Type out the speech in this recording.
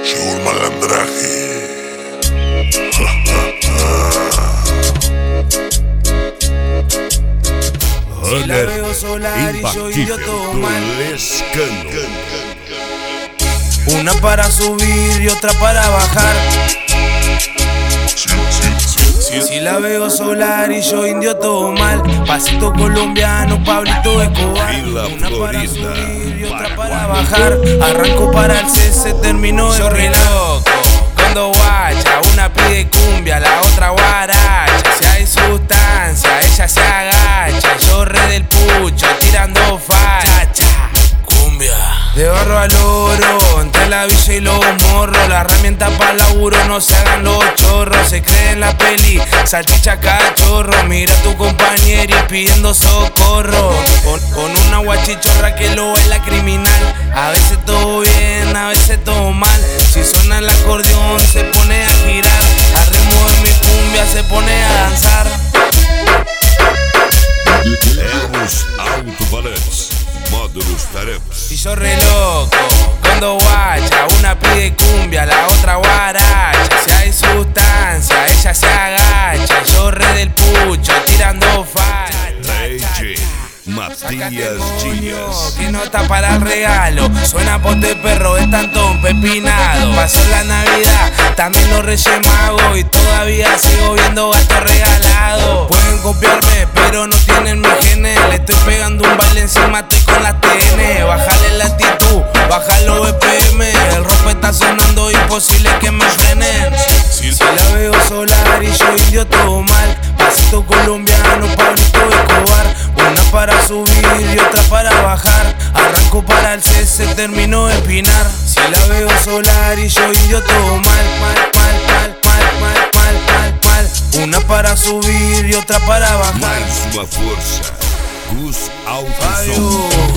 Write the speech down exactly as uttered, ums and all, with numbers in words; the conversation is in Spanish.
Llegó el malandraje. Si la veo solar y yo indio todo mal. Una para subir y otra para bajar. Si la veo solar y yo indio todo mal. Pasito colombiano, Pablito Escobar. Una para subir y otra para bajar. Arranco para el C, se terminó el re loco. Cuando guacha, una pide cumbia, la otra guaracha. Si hay sustancia, ella se agacha. Yo re del pucho, tirando facha. Cumbia. De barro al oro, entre la villa y los morros. La herramienta para laburo, no se hagan los chorros. Se cree en la peli, salchicha cachorro. Mira a tu compañero y pidiendo socorro. Con, con una guachichorra que lo baila criminal. A veces todo bien, a veces todo mal. Si suena el acordeón se pone a girar. Al ritmo de mi cumbia se pone a danzar. Eros Autovalets, Módulos Tareps. Y yo re loco, cuando guacha, una pide cumbia, la otra guaracha. Si hay sustancia, ella se agacha. Yo re del pucho, tirando facha. Matías Díaz, que no está para el regalo. Suena pote perro, es tantón pepinado. Pasó la Navidad, también los Reyes Magos. Y todavía sigo viendo gatos regalados. Pueden copiarme, pero no tienen mi genes. Le estoy pegando un baile encima, estoy con la T N. Bájale la actitud, bájalo B P M. El rompe está sonando, imposible que me frenen. Si la veo solar y yo indio todo mal. Pasito colombiano, Pablito Escobar. Una para subir y otra para bajar. Arranco para el C, se terminó el pinar. Si la veo solar y yo indio todo mal. Mal, mal, mal, mal, mal, mal, mal, mal. Una para subir y otra para bajar. Mais uma força, Gus Autosom.